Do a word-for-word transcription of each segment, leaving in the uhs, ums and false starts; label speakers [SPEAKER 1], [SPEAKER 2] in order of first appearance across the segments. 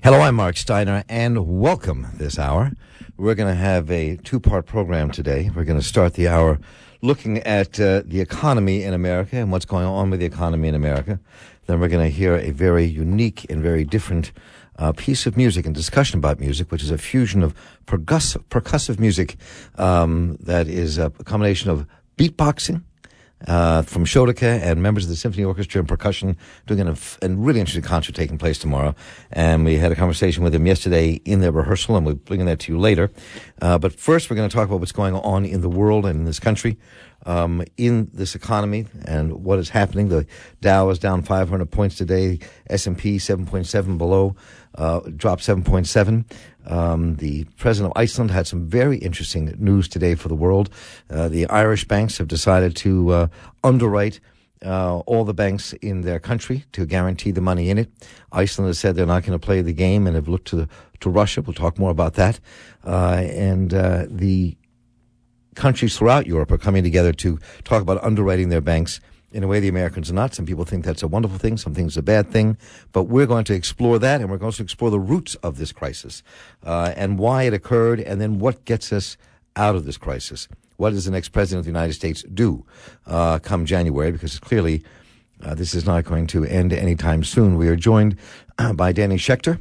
[SPEAKER 1] Hello, I'm Mark Steiner, and welcome this hour. We're going to have a two-part program today. We're going to start the hour looking at uh, the economy in America and what's going on with the economy in America. Then we're going to hear a very unique and very different uh, piece of music and discussion about music, which is a fusion of percussive, percussive music um, that is a combination of beatboxing, Uh, from Shodaka and members of the Symphony Orchestra and percussion, doing a, a really interesting concert taking place tomorrow. And we had a conversation with them yesterday in their rehearsal, and we'll bring that to you later. Uh, but first, we're going to talk about what's going on in the world and in this country, um, in this economy, and what is happening. The Dow is down five hundred points today. S and P seven point seven below, uh, dropped seven point seven. Um, the president of Iceland had some very interesting news today for the world. Uh, the Irish banks have decided to uh, underwrite uh, all the banks in their country to guarantee the money in it. Iceland has said they're not going to play the game and have looked to to Russia. We'll talk more about that. Uh, and uh, the countries throughout Europe are coming together to talk about underwriting their banks in a way the Americans are not. Some people think that's a wonderful thing. Some think it's a bad thing. But we're going to explore that, and we're going to explore the roots of this crisis uh, and why it occurred, and then what gets us out of this crisis. What does the next president of the United States do uh, come January? Because clearly uh, this is not going to end anytime soon. We are joined uh, by Danny Schechter.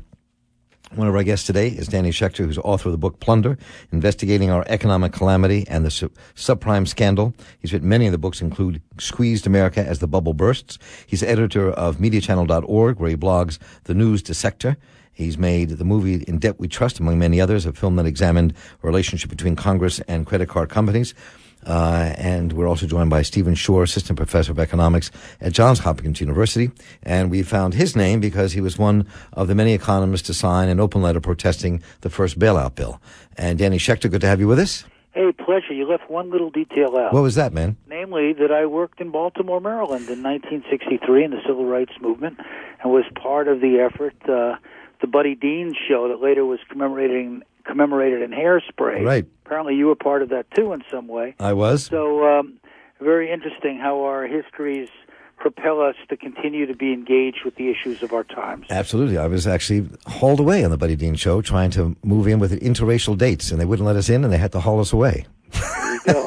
[SPEAKER 1] One of our guests today is Danny Schechter, who's author of the book Plunder, Investigating Our Economic Calamity and the Sub- Subprime Scandal. He's written many of the books, include Squeezed America as the Bubble Bursts. He's editor of media channel dot org, where he blogs The News Dissector. He's made the movie In Debt We Trust, among many others, a film that examined a relationship between Congress and credit card companies. Uh, and we're also joined by Stephen Shore, assistant professor of economics at Johns Hopkins University. And we found his name because he was one of the many economists to sign an open letter protesting the first bailout bill. And Danny Schechter, good to have you with us.
[SPEAKER 2] Hey, pleasure. You left one little detail out.
[SPEAKER 1] What was that, man?
[SPEAKER 2] Namely, that I worked in Baltimore, Maryland in nineteen sixty-three in the Civil Rights Movement and was part of the effort, uh, the Buddy Dean show that later was commemorating commemorated in Hairspray.
[SPEAKER 1] Right.
[SPEAKER 2] Apparently you were part of that, too, in some way.
[SPEAKER 1] I was.
[SPEAKER 2] So um, very interesting how our histories propel us to continue to be engaged with the issues of our times.
[SPEAKER 1] Absolutely. I was actually hauled away on the Buddy Dean show trying to move in with interracial dates, and they wouldn't let us in, and they had to haul us away.
[SPEAKER 2] There you go.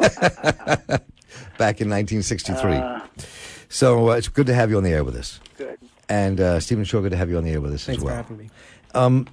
[SPEAKER 1] Back in nineteen sixty-three.
[SPEAKER 2] Uh,
[SPEAKER 1] so uh, it's good to have you on the air with us.
[SPEAKER 2] good.
[SPEAKER 1] And uh, Stephen Shore, good to have you on the air with us
[SPEAKER 3] Thanks
[SPEAKER 1] as well.
[SPEAKER 3] for having me.
[SPEAKER 1] Um,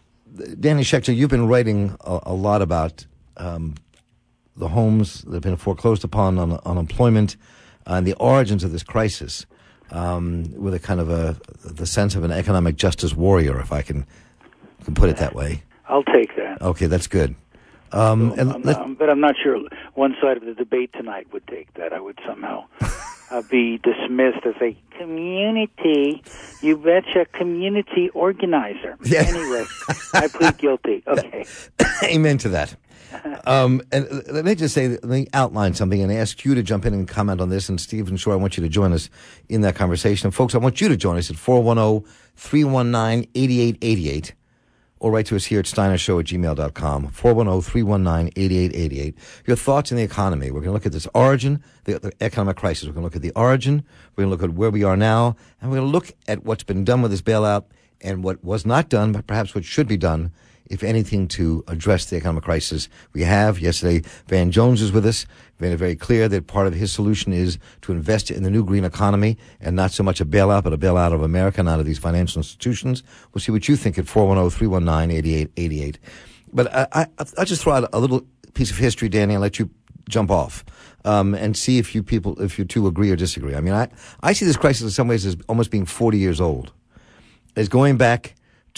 [SPEAKER 1] Danny Schechter, you've been writing a, a lot about um, the homes that have been foreclosed upon, on unemployment, uh, and the origins of this crisis, um, with a kind of a the sense of an economic justice warrior, if I can, can put it that way.
[SPEAKER 2] I'll take that.
[SPEAKER 1] Okay, that's good. Um,
[SPEAKER 2] So,
[SPEAKER 1] and
[SPEAKER 2] I'm
[SPEAKER 1] let-
[SPEAKER 2] not, but I'm not sure one side of the debate tonight would take that. I would somehow uh, be dismissed as a community, you betcha, community organizer.
[SPEAKER 1] Yeah.
[SPEAKER 2] Anyway, I plead guilty. Okay.
[SPEAKER 1] Amen to that. Um, and let me just say, let me outline something and ask you to jump in and comment on this. And Stephen Shore, I want you to join us in that conversation. And folks, I want you to join us at four one zero, three one nine, eight eight eight eight. Or write to us here at steiner show at gmail dot com, four one zero, three one nine, eight eight eight eight. Your thoughts on the economy. We're going to look at this origin, the, the economic crisis. We're going to look at the origin. We're going to look at where we are now. And we're going to look at what's been done with this bailout and what was not done, but perhaps what should be done, if anything, to address the economic crisis we have. Yesterday, Van Jones is with us. Made it very clear that part of his solution is to invest in the new green economy and not so much a bailout, but a bailout of America, not of these financial institutions. We'll see what you think at four one zero, three one nine, eight eight eight eight. But I, I, I'll just throw out a little piece of history, Danny, and let you jump off um, and see if you people, if you two agree or disagree. I mean, I, I see this crisis in some ways as almost being forty years old. It's going back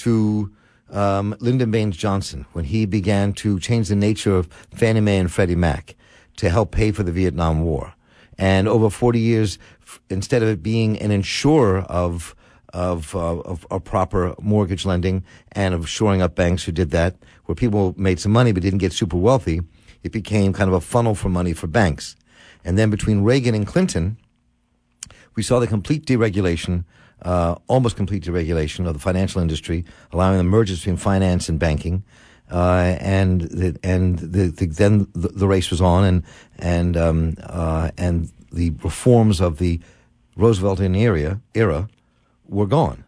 [SPEAKER 1] to um, Lyndon Baines Johnson when he began to change the nature of Fannie Mae and Freddie Mac to help pay for the Vietnam War. And over forty years, f- instead of it being an insurer of of, uh, of of proper mortgage lending and of shoring up banks who did that, where people made some money but didn't get super wealthy, it became kind of a funnel for money for banks. And then between Reagan and Clinton, we saw the complete deregulation, uh, almost complete deregulation of the financial industry, allowing the mergers between finance and banking. Uh, and the, and the, the, then the, the race was on, and and um, uh, and the reforms of the Rooseveltian era era were gone,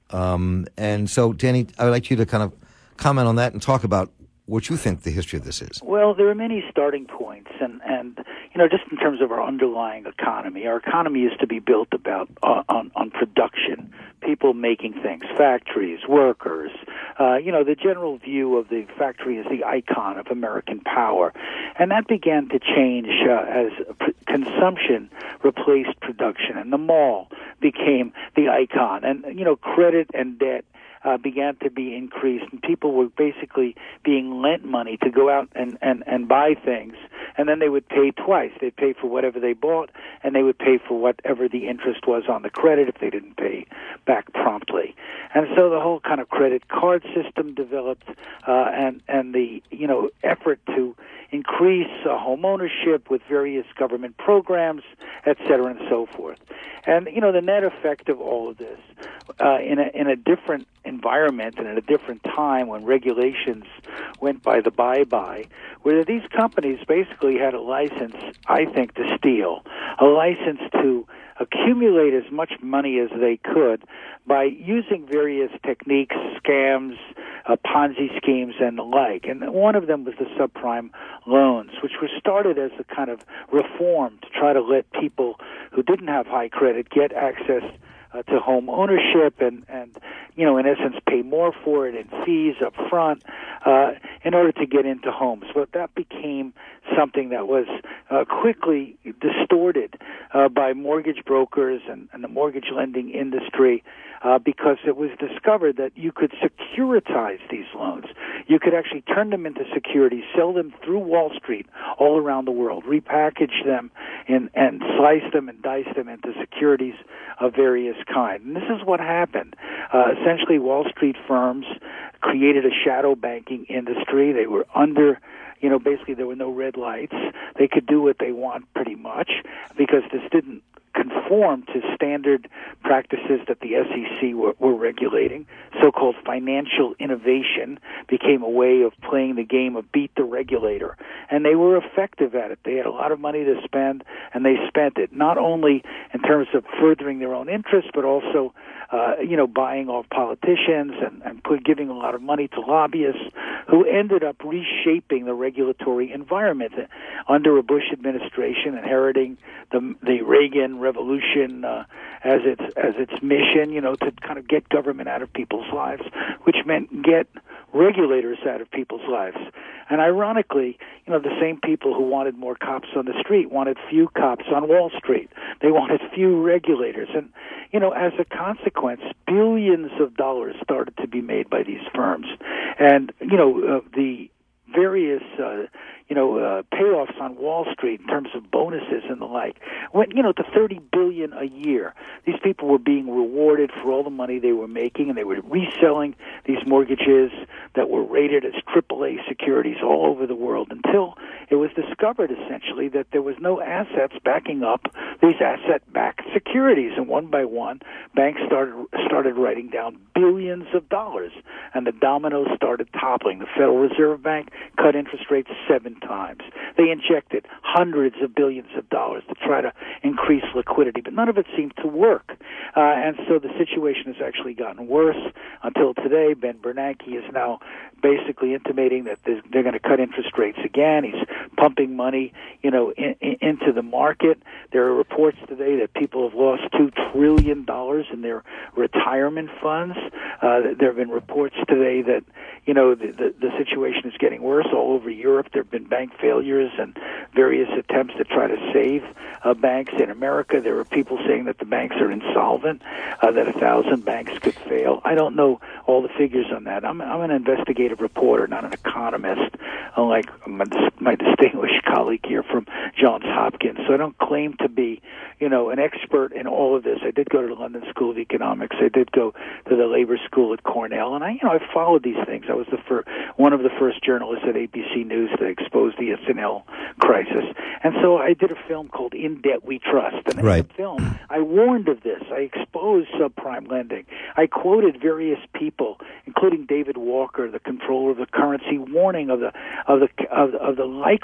[SPEAKER 1] Um, and so, Danny, I would like you to kind of comment on that and talk about what you think the history of this is.
[SPEAKER 2] Well, there are many starting points, and, and you know, just in terms of our underlying economy, our economy used to be built about uh, on, on production, people making things, factories, workers. Uh, you know, the general view of the factory is the icon of American power, and that began to change uh, as p- consumption replaced production, and the mall became the icon, and you know, credit and debt Uh, began to be increased, and people were basically being lent money to go out and, and, and buy things, and then they would pay twice. They'd pay for whatever they bought, and they would pay for whatever the interest was on the credit if they didn't pay back promptly. And so the whole kind of credit card system developed, uh, and, and the, you know, effort to increase uh, home ownership with various government programs, et cetera, and so forth. And, you know, the net effect of all of this, uh, in a, in a different environment and at a different time when regulations went by the bye-bye, where these companies basically had a license, I think, to steal, a license to accumulate as much money as they could by using various techniques, scams, uh, Ponzi schemes, and the like. And one of them was the subprime loans, which were started as a kind of reform to try to let people who didn't have high credit get access uh, to home ownership and, and, you know, in essence, pay more for it in fees up front uh, in order to get into homes. But that became something that was uh, quickly distorted uh, by mortgage brokers and, and the mortgage lending industry uh, because it was discovered that you could securitize these loans. You could actually turn them into securities, sell them through Wall Street all around the world, repackage them and, and slice them and dice them into securities of various kinds. And this is what happened. Uh, essentially, Wall Street firms created a shadow banking industry. They were under, you know, basically there were no red lights. They could do what they want pretty much because this didn't conform to standard practices that the S E C were, were regulating. So-called financial innovation became a way of playing the game of beat the regulator. And they were effective at it. They had a lot of money to spend, and they spent it, not only in terms of furthering their own interests, but also, uh, you know, buying off politicians and, and put, giving a lot of money to lobbyists who ended up reshaping the regulatory environment under a Bush administration, inheriting the, the Reagan revolution uh, as its as its mission, you know, to kind of get government out of people's lives, which meant get regulators out of people's lives. And ironically, you know, the same people who wanted more cops on the street wanted few cops on Wall Street. They wanted few regulators. And, you know, as a consequence, billions of dollars started to be made by these firms. And, you know, uh, the various, uh, you know, uh, payoffs on Wall Street in terms of bonuses and the like went, you know, to thirty billion dollars a year. These people were being rewarded for all the money they were making, and they were reselling these mortgages that were rated as triple A securities all over the world until it was discovered, essentially, that there was no assets backing up these asset-backed securities. And one by one, banks started started writing down billions of dollars, and the dominoes started toppling. The Federal Reserve Bank cut interest rates seven times. They injected hundreds of billions of dollars to try to increase liquidity, but none of it seemed to work. Uh, and so the situation has actually gotten worse until today. Ben Bernanke is now basically intimating that they're going to cut interest rates again. He's pumping money, you know, in, in, into the market. There are reports today that people have lost two trillion dollars in their retirement funds. Uh, there have been reports today that, you know, the, the, the situation is getting worse all over Europe. There have been bank failures and various attempts to try to save uh, banks. In America, there are people saying that the banks are insolvent, uh, that a thousand banks could fail. I don't know all the figures on that. I'm, I'm an investigative reporter, not an economist, unlike my, my distinguished colleague here from Johns Hopkins. So I don't claim to be, you know, an expert in all of this. I did go to the London School of Economics. I did go to the Labor School at Cornell, and I, you know, I followed these things. I was the fir- one of the first journalists at A B C News to expose the S N L crisis, and so I did a film called In Debt We Trust. And
[SPEAKER 1] right.
[SPEAKER 2] in the film, I warned of this. I exposed subprime lending. I quoted various people, including David Walker, the controller of the currency, warning of the of the of, of the likely,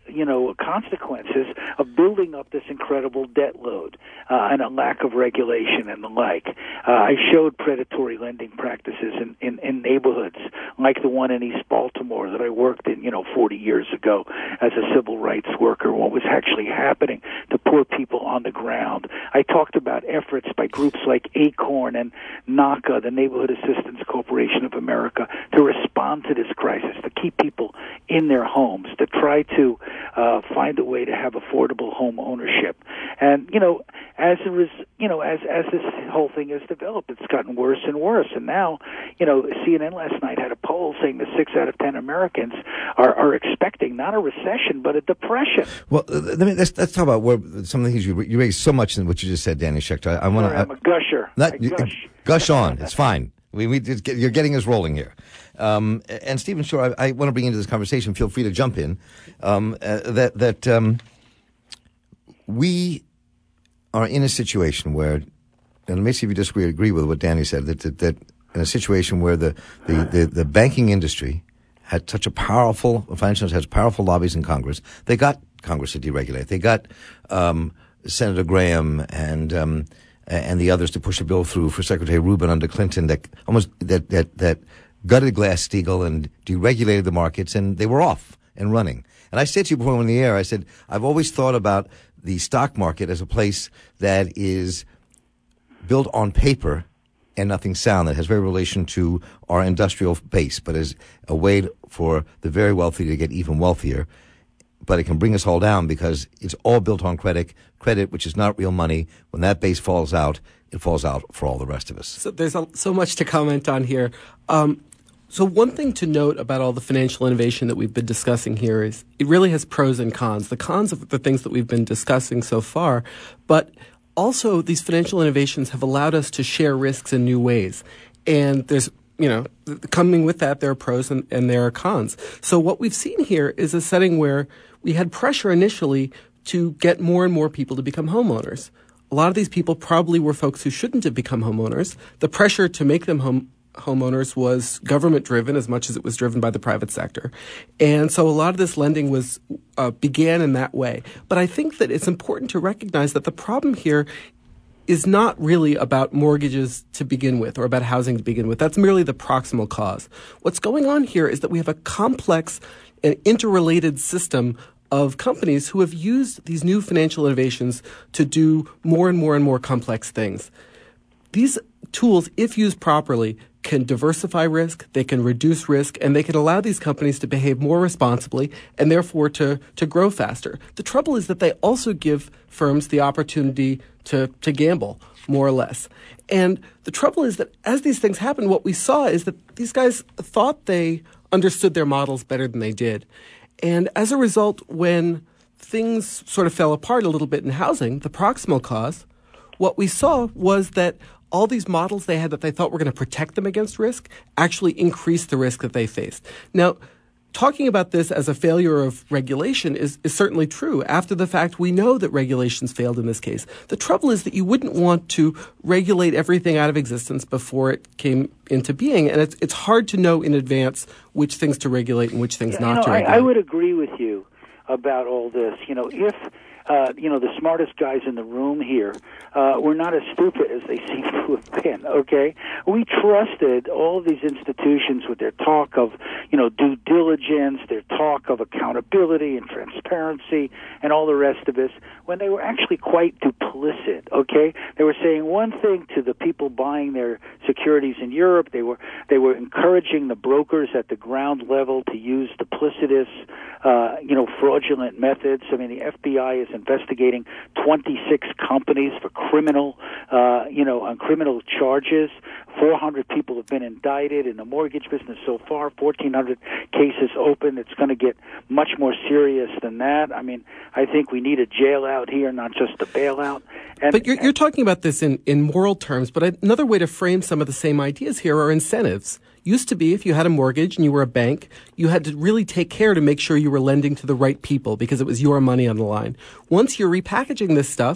[SPEAKER 2] you know, consequences of building up this incredible debt load uh, and a lack of regulation and the like. Uh, I showed predatory lending practices in, in, in neighborhoods like the one in East Baltimore that I worked in, you know, forty years ago as a civil rights worker, what was actually happening to poor people on the ground. I talked about efforts by groups like ACORN and NACA, the Neighborhood Assistance Corporation of America, to respond to this crisis, to keep people in their homes, to try to uh, find a way to have affordable home ownership. And, you know, as a res- you know, as as this whole thing has developed, it's gotten worse and worse. And now, you know, C N N last night had a poll saying that six out of ten Americans are, are expecting not a recession but a depression.
[SPEAKER 1] Well, let me let's, let's talk about where, some of the things you, you raised so much in what you just said, Danny Schechter. I, I want to.
[SPEAKER 2] I'm a gusher.
[SPEAKER 1] Not,
[SPEAKER 2] I
[SPEAKER 1] you,
[SPEAKER 2] gush.
[SPEAKER 1] gush on. It's fine. We, we just get, you're getting us rolling here. Um, and Stephen Shore, I, I want to bring into this conversation. Feel free to jump in. Um, uh, that that um, we are in a situation where, and let me see if you disagree agree with what Danny said, that, that, that in a situation where the, the, the, the banking industry had such a powerful, financial has powerful lobbies in Congress, they got Congress to deregulate. They got um, Senator Graham and um, and the others to push a bill through for Secretary Rubin under Clinton that almost that that, that gutted Glass-Steagall and deregulated the markets, and they were off and running. And I said to you before we went on the air, I said, I've always thought about the stock market as a place that is built on paper and nothing sound, that has very relation to our industrial base, but is a way for the very wealthy to get even wealthier. But it can bring us all down because it's all built on credit, credit, which is not real money. When that base falls out, it falls out for all the rest of us.
[SPEAKER 3] So there's a, so much to comment on here. Um, So one thing to note about all the financial innovation that we've been discussing here is it really has pros and cons. The cons of the things that we've been discussing so far, but also these financial innovations have allowed us to share risks in new ways. And there's, you know, coming with that, there are pros and, and there are cons. So what we've seen here is a setting where we had pressure initially to get more and more people to become homeowners. A lot of these people probably were folks who shouldn't have become homeowners. The pressure to make them home homeowners was government driven as much as it was driven by the private sector. And so a lot of this lending was uh, began in that way. But I think that it's important to recognize that the problem here is not really about mortgages to begin with or about housing to begin with. That's merely the proximal cause. What's going on here is that we have a complex and interrelated system of companies who have used these new financial innovations to do more and more and more complex things. These tools, if used properly, can diversify risk, they can reduce risk, and they can allow these companies to behave more responsibly and therefore to, to grow faster. The trouble is that they also give firms the opportunity to, to gamble, more or less. And the trouble is that as these things happen, what we saw is that these guys thought they understood their models better than they did. And as a result, when things sort of fell apart a little bit in housing, the proximal cause, what we saw was that all these models they had that they thought were going to protect them against risk actually increased the risk that they faced. Now, talking about this as a failure of regulation is, is certainly true. After the fact, we know that regulations failed in this case. The trouble is that you wouldn't want to regulate everything out of existence before it came into being, and it's, it's hard to know in advance which things to regulate and which things
[SPEAKER 2] yeah,
[SPEAKER 3] not
[SPEAKER 2] you know,
[SPEAKER 3] to regulate.
[SPEAKER 2] I, I would agree with you about all this. You know, if Uh, you know, the smartest guys in the room here uh, were not as stupid as they seem to have been, okay? We trusted all of these institutions with their talk of, you know, due diligence, their talk of accountability and transparency and all the rest of this, when they were actually quite duplicit, okay? They were saying one thing to the people buying their securities in Europe. They were they were encouraging the brokers at the ground level to use duplicitous, uh, you know, fraudulent methods. I mean, the F B I is investigating twenty-six companies for criminal, uh, you know, on criminal charges. four hundred people have been indicted in the mortgage business so far, fourteen hundred cases open. It's going to get much more serious than that. I mean, I think we need a jail out here, not just a bailout. And,
[SPEAKER 3] but you're, you're talking about this in, in moral terms, but another way to frame some of the same ideas here are incentives. Used to be, if you had a mortgage and you were a bank, you had to really take care to make sure you were lending to the right people because it was your money on the line. Once you're repackaging this stuff,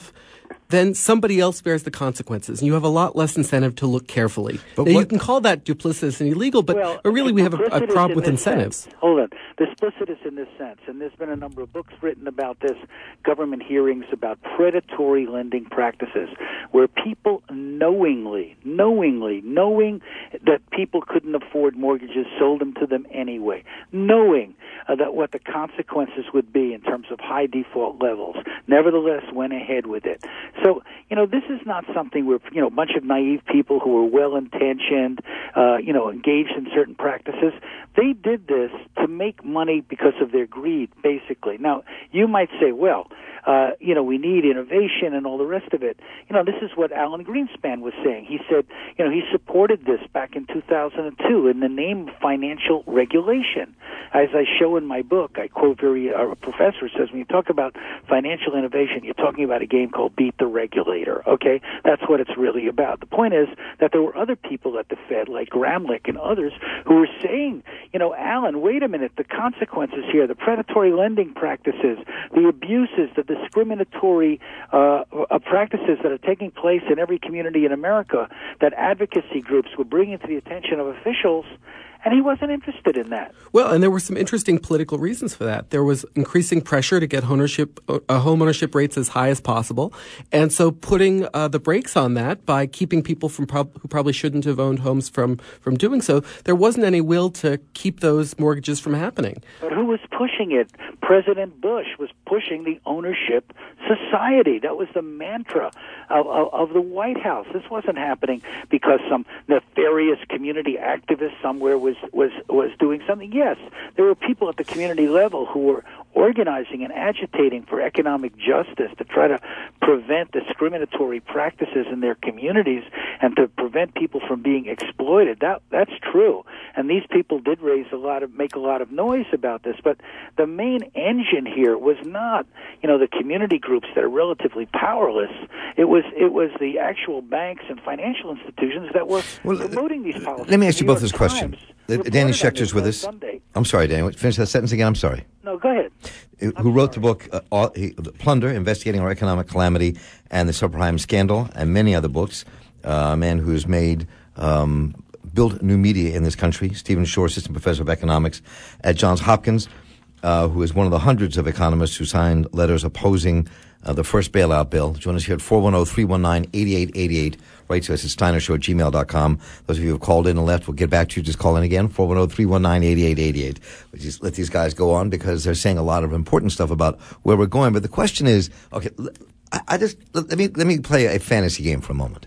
[SPEAKER 3] then somebody else bears the consequences, and you have a lot less incentive to look carefully.
[SPEAKER 1] But
[SPEAKER 3] now,
[SPEAKER 1] what,
[SPEAKER 3] you can call that duplicitous and illegal, but,
[SPEAKER 2] well,
[SPEAKER 3] but really we have a, a problem with incentives.
[SPEAKER 2] Sense. Hold on. Duplicitous in this sense, and there's been a number of books written about this, government hearings about predatory lending practices, where people knowingly, knowingly, knowing that people couldn't afford mortgages, sold them to them anyway, knowing uh, that what the consequences would be in terms of high default levels, nevertheless went ahead with it. So, you know, this is not something where, you know, a bunch of naive people who were well-intentioned, uh, you know, engaged in certain practices. They did this to make money because of their greed, basically. Now, you might say, well, uh, you know, we need innovation and all the rest of it. You know, this is what Alan Greenspan was saying. He said, you know, he supported this back in two thousand two in the name of financial regulation. As I show in my book, I quote very, uh, a professor says, when you talk about financial innovation, you're talking about a game called Beat the Regulator, okay? That's what it's really about. The point is that there were other people at the Fed, like Gramlich and others, who were saying, you know, Alan, wait a minute, the consequences here, the predatory lending practices, the abuses, the discriminatory uh, uh, practices that are taking place in every community in America that advocacy groups were bringing to the attention of officials, and he wasn't interested in that.
[SPEAKER 3] Well, and there were some interesting political reasons for that. There was increasing pressure to get ownership, uh, home ownership rates as high as possible, and so putting uh, the brakes on that by keeping people from prob- who probably shouldn't have owned homes from, from doing so. There wasn't any will to keep those mortgages from happening.
[SPEAKER 2] But who was pushing it? President Bush was pushing the ownership society. That was the mantra of, of, of the White House. This wasn't happening because some nefarious community activist somewhere was was was doing something. Yes, there were people at the community level who were organizing and agitating for economic justice to try to prevent discriminatory practices in their communities and to prevent people from being exploited. That that's true. And these people did raise a lot of make a lot of noise about this, but the main engine here was not, you know, the community groups that are relatively powerless. It was it was the actual banks and financial institutions that were well, promoting these policies.
[SPEAKER 1] Let me ask you both this question. Uh, Danny Schechter's with us.
[SPEAKER 2] Sunday.
[SPEAKER 1] I'm sorry, Danny. Finish that sentence again. I'm sorry.
[SPEAKER 2] No, go ahead.
[SPEAKER 1] Who
[SPEAKER 2] I'm
[SPEAKER 1] wrote
[SPEAKER 2] sorry.
[SPEAKER 1] the book uh, all, he, Plunder, Investigating Our Economic Calamity and the Subprime Scandal, and many other books. Uh, a man who's made, um, built new media in this country. Stephen Shore, Assistant Professor of Economics at Johns Hopkins, uh, who is one of the hundreds of economists who signed letters opposing uh, the first bailout bill. Join us here at four one zero, three one nine, eight eight eight eight. Write to us at steiner show at gmail dot com. Those of you who have called in and left, we'll get back to you. Just call in again, four one zero, three one nine, eight eight eight eight. We'll just let these guys go on because they're saying a lot of important stuff about where we're going. But the question is, okay, I, I just, let me, let me play a fantasy game for a moment.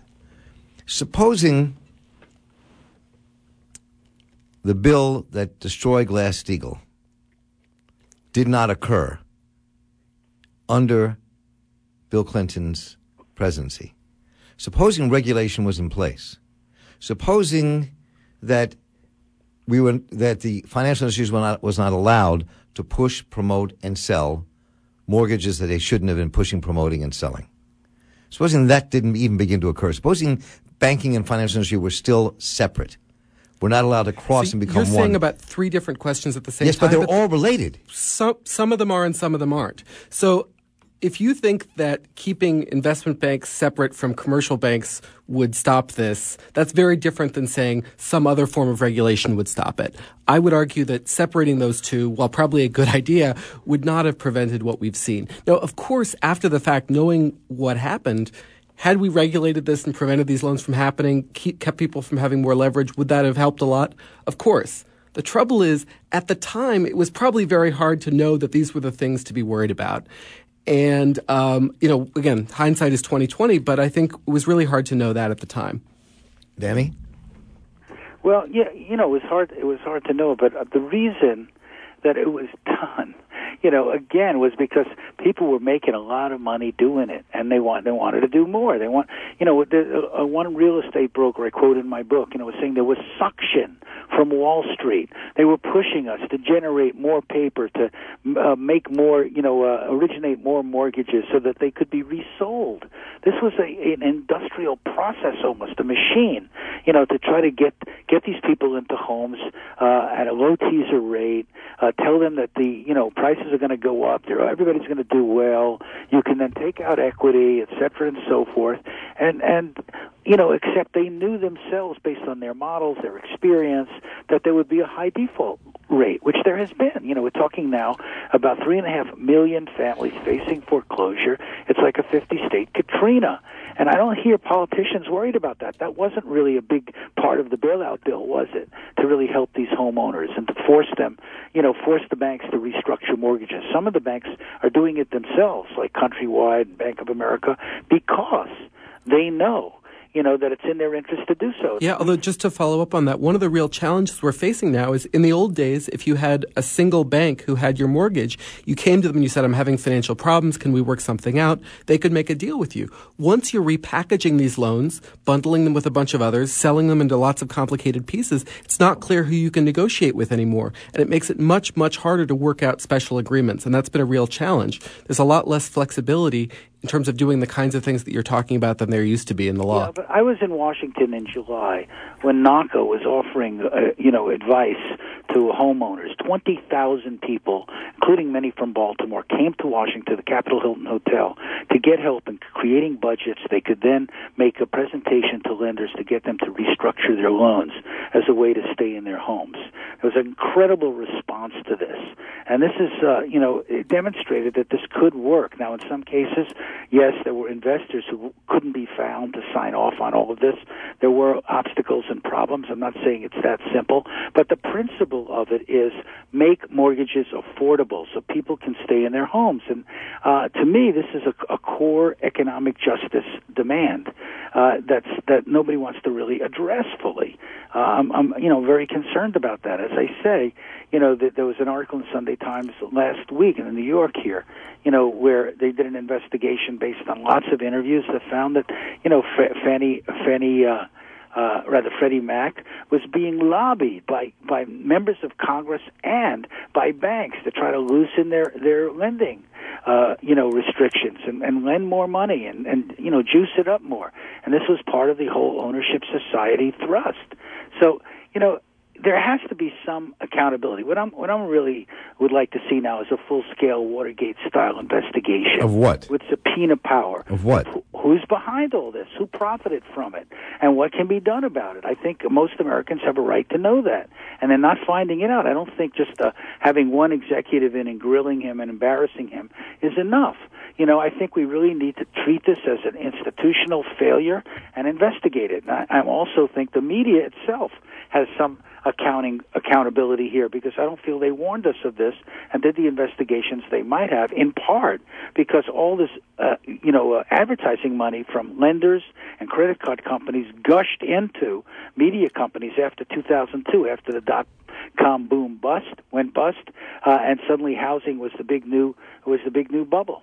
[SPEAKER 1] Supposing the bill that destroyed Glass-Steagall did not occur under Bill Clinton's presidency. Supposing regulation was in place, supposing that we were that the financial industry were not, was not allowed to push, promote, and sell mortgages that they shouldn't have been pushing, promoting, and selling. Supposing that didn't even begin to occur. Supposing banking and financial industry were still separate. We're not allowed to cross
[SPEAKER 3] so
[SPEAKER 1] and become one.
[SPEAKER 3] You're saying about three different questions at the same
[SPEAKER 1] yes,
[SPEAKER 3] time.
[SPEAKER 1] Yes, but they're all related.
[SPEAKER 3] Some, some of them are and some of them aren't. So if you think that keeping investment banks separate from commercial banks would stop this, that's very different than saying some other form of regulation would stop it. I would argue that separating those two, while probably a good idea, would not have prevented what we've seen. Now, of course, after the fact, knowing what happened, had we regulated this and prevented these loans from happening, keep, kept people from having more leverage, would that have helped a lot? Of course. The trouble is, at the time, it was probably very hard to know that these were the things to be worried about. And, um, you know, again, hindsight is twenty twenty, but I think it was really hard to know that at the time.
[SPEAKER 1] Danny?
[SPEAKER 2] Well, yeah, you know, it was hard. It was hard to know, but uh, the reason that it was done, you know, again, was because people were making a lot of money doing it, and they want they wanted to do more. They want, you know, the, uh, one real estate broker I quote in my book, you know, was saying there was suction from Wall Street. They were pushing us to generate more paper, to uh, make more, you know, uh, originate more mortgages so that they could be resold. This was a, an industrial process, almost a machine, you know, to try to get get these people into homes uh, at a low teaser rate, uh, tell them that the, you know, prices prices are going to go up. They're, everybody's going to do well. You can then take out equity, et cetera, and so forth. And, and you know, except they knew themselves, based on their models, their experience, that there would be a high default rate, which there has been. You know, we're talking now about three and a half million families facing foreclosure. It's like a fifty-state Katrina. And I don't hear politicians worried about that. That wasn't really a big part of the bailout bill, was it? To really help these homeowners and to force them, you know, force the banks to restructure mortgages. Some of the banks are doing it themselves, like Countrywide and Bank of America, because they know, you know, that it's in their interest to do so.
[SPEAKER 3] Yeah, although just to follow up on that, one of the real challenges we're facing now is in the old days, if you had a single bank who had your mortgage, you came to them and you said, I'm having financial problems, can we work something out? They could make a deal with you. Once you're repackaging these loans, bundling them with a bunch of others, selling them into lots of complicated pieces, it's not clear who you can negotiate with anymore. And it makes it much, much harder to work out special agreements. And that's been a real challenge. There's a lot less flexibility in terms of doing the kinds of things that you're talking about than there used to be in the law.
[SPEAKER 2] Yeah, but I was in Washington in July when NACA was offering, uh, you know, advice to homeowners. twenty thousand people, including many from Baltimore, came to Washington, the Capitol Hilton Hotel, to get help in creating budgets. They could then make a presentation to lenders to get them to restructure their loans as a way to stay in their homes. There was an incredible response to this. And this is, uh, you know, it demonstrated that this could work. Now, in some cases, yes, there were investors who couldn't be found to sign off on all of this. There were obstacles and problems. I'm not saying it's that simple. But the principle of it is make mortgages affordable so people can stay in their homes. And uh, to me, this is a, a core economic justice demand uh, that's, that nobody wants to really address fully. Uh, I'm, I'm, you know, very concerned about that. As I say, you know, that there was an article in Sunday Times last week in New York here, you know, where they did an investigation based on lots of interviews that found that, you know, F- Fannie, Fannie, uh, uh, rather Freddie Mac was being lobbied by, by members of Congress and by banks to try to loosen their, their lending, uh, you know, restrictions and, and lend more money and, and, you know, juice it up more. And this was part of the whole ownership society thrust. So, you know, there has to be some accountability. What I'm, what I'm really would like to see now is a full-scale Watergate-style investigation.
[SPEAKER 1] Of what?
[SPEAKER 2] With subpoena power.
[SPEAKER 1] Of what?
[SPEAKER 2] Wh- who's behind all this? Who profited from it? And what can be done about it? I think most Americans have a right to know that. And they're not finding it out. I don't think just uh, having one executive in and grilling him and embarrassing him is enough. You know, I think we really need to treat this as an institutional failure and investigate it. And I, I also think the media itself has some accounting accountability here, because I don't feel they warned us of this and did the investigations they might have, in part because all this, uh, you know, uh, advertising money from lenders and credit card companies gushed into media companies after two thousand two, after the dot-com boom bust went bust, uh, and suddenly housing was the big new was the big new bubble.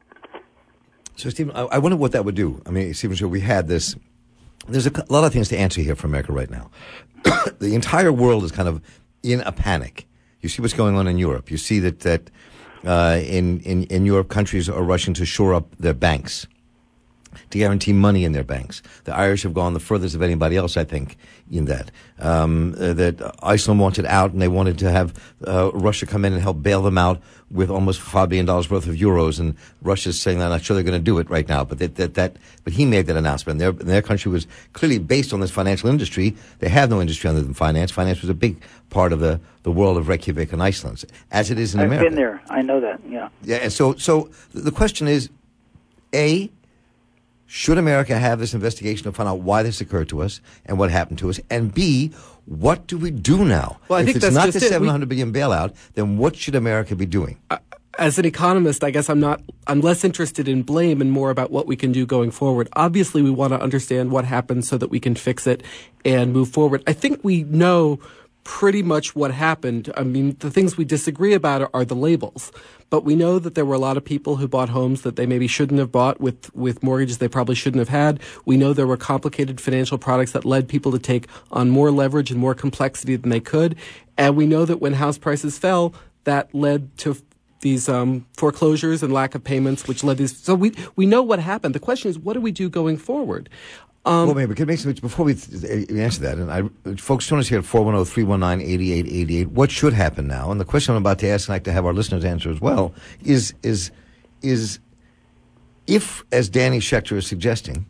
[SPEAKER 1] So, Stephen, I, I wonder what that would do. I mean, Stephen, so we had this. There's a, a lot of things to answer here for America right now. The entire world is kind of in a panic. You see what's going on in Europe. You see that that uh, in, in in Europe, countries are rushing to shore up their banks, to guarantee money in their banks. The Irish have gone the furthest of anybody else, I think, in that. Um, uh, that Iceland wanted out, and they wanted to have uh, Russia come in and help bail them out with almost five billion dollars worth of euros. And Russia's saying they're not sure they're going to do it right now. But that, that, that but he made that announcement. And their, and their country was clearly based on this financial industry. They have no industry other than finance. Finance was a big part of the, the world of Reykjavik and Iceland, as it is in
[SPEAKER 2] I've
[SPEAKER 1] America.
[SPEAKER 2] I've been there. I know that, yeah.
[SPEAKER 1] Yeah, and so, so the question is, A, should America have this investigation to find out why this occurred to us and what happened to us? And B, what do we do now?
[SPEAKER 3] Well, I
[SPEAKER 1] if
[SPEAKER 3] think
[SPEAKER 1] it's
[SPEAKER 3] that's
[SPEAKER 1] not
[SPEAKER 3] just
[SPEAKER 1] the
[SPEAKER 3] it.
[SPEAKER 1] seven hundred billion bailout, then what should America be doing?
[SPEAKER 3] Uh, as an economist, I guess I'm not. I'm less interested in blame and more about what we can do going forward. Obviously, we want to understand what happened so that we can fix it and move forward. I think we know pretty much what happened. I mean, the things we disagree about are, are the labels. But we know that there were a lot of people who bought homes that they maybe shouldn't have bought with, with mortgages they probably shouldn't have had. We know there were complicated financial products that led people to take on more leverage and more complexity than they could. And we know that when house prices fell, that led to these um, foreclosures and lack of payments, which led these. So we we know what happened. The question is, what do we do going forward? Um,
[SPEAKER 1] well, maybe, before we answer that, and I, folks, join us here at four one zero, three one nine, eight eight eight eight. What should happen now? And the question I'm about to ask, and I'd like to have our listeners answer as well, is is is if, as Danny Schechter is suggesting,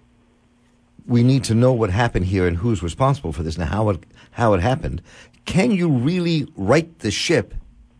[SPEAKER 1] we need to know what happened here and who's responsible for this and how it how it happened. Can you really right the ship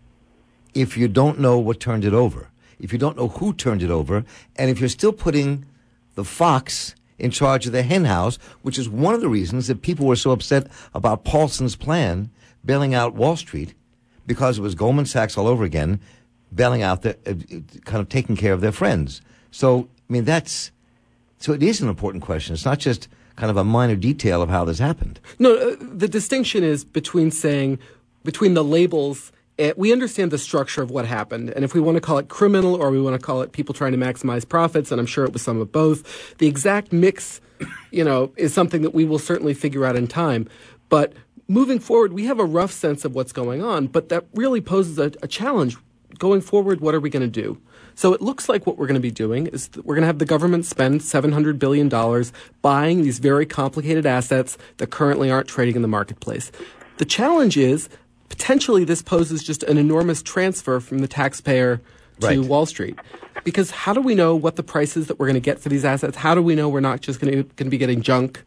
[SPEAKER 1] if you don't know what turned it over? If you don't know who turned it over, and if you're still putting the fox in charge of the hen house, which is one of the reasons that people were so upset about Paulson's plan bailing out Wall Street, because it was Goldman Sachs all over again, bailing out, the, uh, kind of taking care of their friends. So, I mean, that's, so it is an important question. It's not just kind of a minor detail of how this happened.
[SPEAKER 3] No, uh, the distinction is between saying, between the labels. We understand the structure of what happened, and if we want to call it criminal or we want to call it people trying to maximize profits, and I'm sure it was some of both, the exact mix, you know, is something that we will certainly figure out in time. But moving forward, we have a rough sense of what's going on, but that really poses a, a challenge. Going forward, what are we going to do? So it looks like what we're going to be doing is that we're going to have the government spend seven hundred billion dollars buying these very complicated assets that currently aren't trading in the marketplace. The challenge is, potentially this poses just an enormous transfer from the taxpayer to
[SPEAKER 1] right.
[SPEAKER 3] Wall Street. Because how do we know what the prices that we're going to get for these assets? How do we know we're not just going to, going to be getting junk?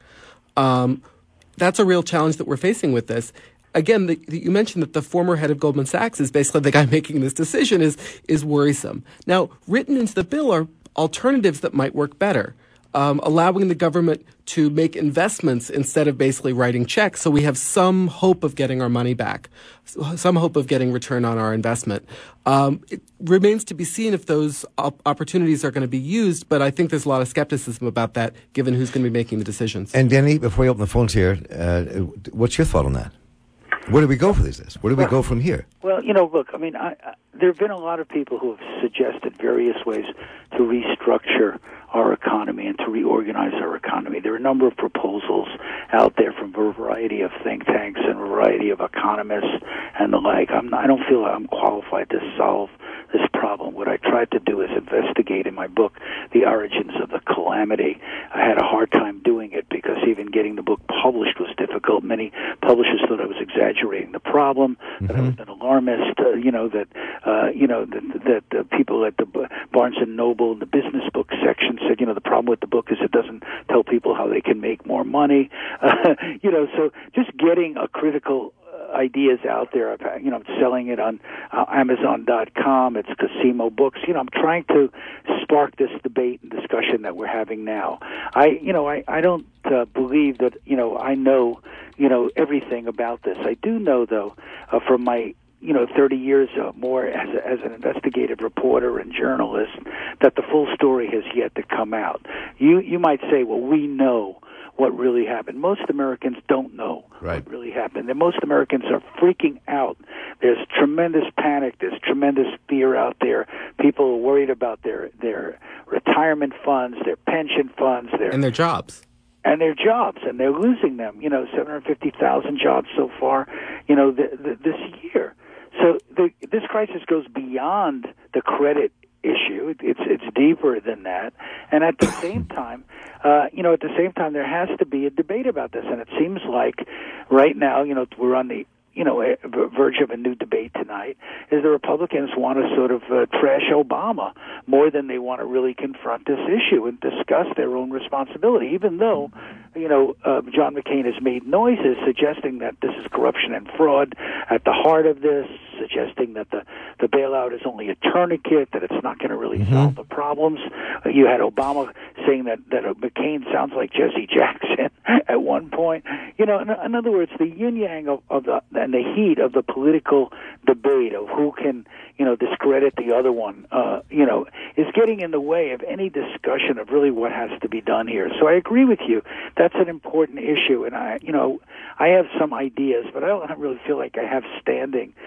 [SPEAKER 3] Um, that's a real challenge that we're facing with this. Again, the, the, you mentioned that the former head of Goldman Sachs is basically the guy making this decision is is worrisome. Now, written into the bill are alternatives that might work better. Um, allowing the government to make investments instead of basically writing checks, so we have some hope of getting our money back, some hope of getting return on our investment. Um, it remains to be seen if those op- opportunities are going to be used, but I think there's a lot of skepticism about that, given who's going to be making the decisions.
[SPEAKER 1] And Danny, before we open the phones here, uh, what's your thought on that? Where do we go for this? Where do we go from here?
[SPEAKER 2] Well, you know, look, I mean, I, I, there have been a lot of people who have suggested various ways to restructure our economy and to reorganize our economy. There are a number of proposals out there from a variety of think tanks and a variety of economists and the like. I'm not, I don't feel I'm qualified to solve this problem. What I tried to do is investigate in my book the origins of the calamity. I had a hard time doing it because even getting the book published was difficult. Many publishers thought I was exaggerating the problem, mm-hmm. that I was an alarmist, uh, you know, that, uh, you know, that, that uh, people at the Barnes and Noble in the business book section said, you know, the problem with the book is it doesn't tell people how they can make more money. Uh, you know, so just getting a critical ideas out there. You know, I'm selling it on uh, Amazon dot com. It's Cosimo Books. You know, I'm trying to spark this debate and discussion that we're having now. I, you know, I, I don't uh, believe that, you know, I know, you know, everything about this. I do know, though, uh, from my you know, thirty years or more as a, as an investigative reporter and journalist, that the full story has yet to come out. You you might say, well, we know what really happened. Most Americans don't know
[SPEAKER 1] right.
[SPEAKER 2] what really happened. And most Americans are freaking out. There's tremendous panic. There's tremendous fear out there. People are worried about their, their retirement funds, their pension funds. Their,
[SPEAKER 3] and their jobs.
[SPEAKER 2] And their jobs, and they're losing them. You know, seven hundred fifty thousand jobs so far, you know, th- th- this year. So the, this crisis goes beyond the credit issue. It's it's deeper than that. And at the same time, uh, you know, at the same time, there has to be a debate about this. And it seems like right now, you know, we're on the you know, a verge of a new debate tonight, is the Republicans want to sort of uh, trash Obama more than they want to really confront this issue and discuss their own responsibility, even though, you know, uh, John McCain has made noises suggesting that this is corruption and fraud at the heart of this, suggesting that the, the bailout is only a tourniquet, that it's not going to really mm-hmm. solve the problems. Uh, you had Obama saying that, that uh, McCain sounds like Jesse Jackson at one point. You know, in, in other words, the yin-yang of, of the and the heat of the political debate of who can, you know, discredit the other one, uh, you know, is getting in the way of any discussion of really what has to be done here. So I agree with you. That's an important issue, and I, you know, I have some ideas, but I don't really feel like I have standing uh,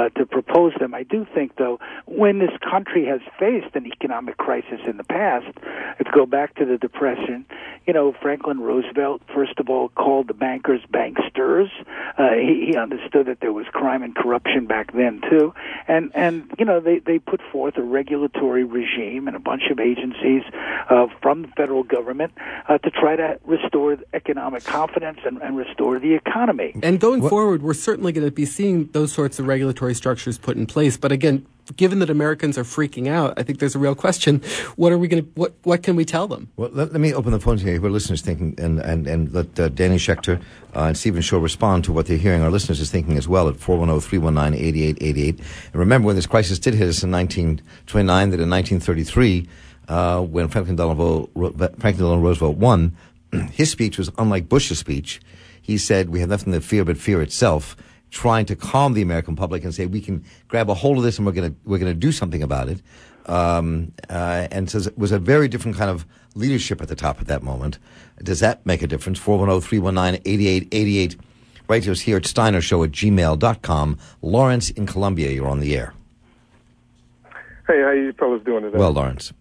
[SPEAKER 2] to propose them. I do think, though, when this country has faced an economic crisis in the past, if you go back to the Depression, you know, Franklin Roosevelt, first of all, called the bankers banksters. Uh, he, he understood that there was crime and corruption back then, too. And, and you know, they, they put forth a regulatory regime and a bunch of agencies uh, from the federal government uh, to try to restore economic confidence and, and restore the economy.
[SPEAKER 3] And going
[SPEAKER 1] what?
[SPEAKER 3] forward, we're certainly going to be seeing those sorts of regulatory structures put in place. But again, given that Americans are freaking out, I think there's a real question. What are we going to, what, what can we tell them?
[SPEAKER 1] Well, let, let me open the phones here. What listeners thinking, and, and, and let uh, Danny Schechter uh, and Stephen Shore respond to what they're hearing. Our listeners is thinking as well at four one zero, three one nine, eight eight eight eight. And remember, when this crisis did hit us in nineteen twenty-nine, that in nineteen thirty-three, uh, when Franklin Delano, Franklin Delano Roosevelt won, his speech was unlike Bush's speech. He said, we have nothing to fear but fear itself, trying to calm the American public and say we can grab a hold of this and we're going to we're going to do something about it. Um, uh, and so it was a very different kind of leadership at the top at that moment. Does that make a difference? four one zero, three one nine, eight eight eight eight. Write to us here at steiner show at gmail dot com. Lawrence in Columbia, you're on the air.
[SPEAKER 4] Hey, how you fellas doing today?
[SPEAKER 1] Well, Lawrence.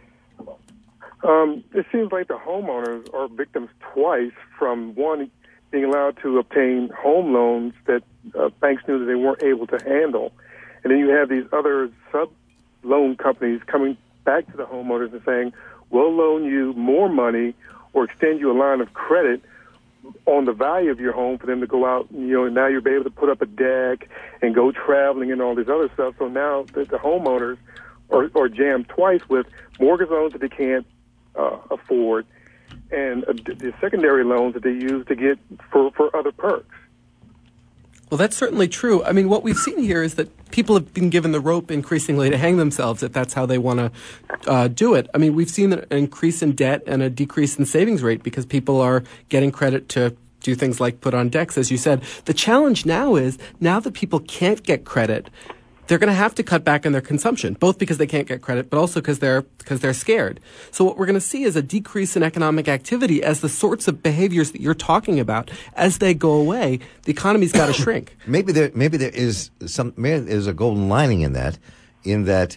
[SPEAKER 4] Um, it seems like the homeowners are victims twice from, one, being allowed to obtain home loans that uh, banks knew that they weren't able to handle. And then you have these other sub-loan companies coming back to the homeowners and saying, we'll loan you more money or extend you a line of credit on the value of your home for them to go out, you know, and now you'll be able to put up a deck and go traveling and all this other stuff. So now the, the homeowners are, are jammed twice with mortgage loans that they can't uh, afford and uh, the secondary loans that they use to get for, for other perks.
[SPEAKER 3] Well, that's certainly true. I mean, what we've seen here is that people have been given the rope increasingly to hang themselves if that's how they want to uh, do it. I mean, we've seen an increase in debt and a decrease in savings rate because people are getting credit to do things like put on decks, as you said. The challenge now is, now that people can't get credit, they're going to have to cut back on their consumption, both because they can't get credit, but also because they're because they're scared. So what we're going to see is a decrease in economic activity as the sorts of behaviors that you're talking about, as they go away, the economy's got to shrink.
[SPEAKER 1] Maybe there, maybe there is some, maybe there's a golden lining in that, in that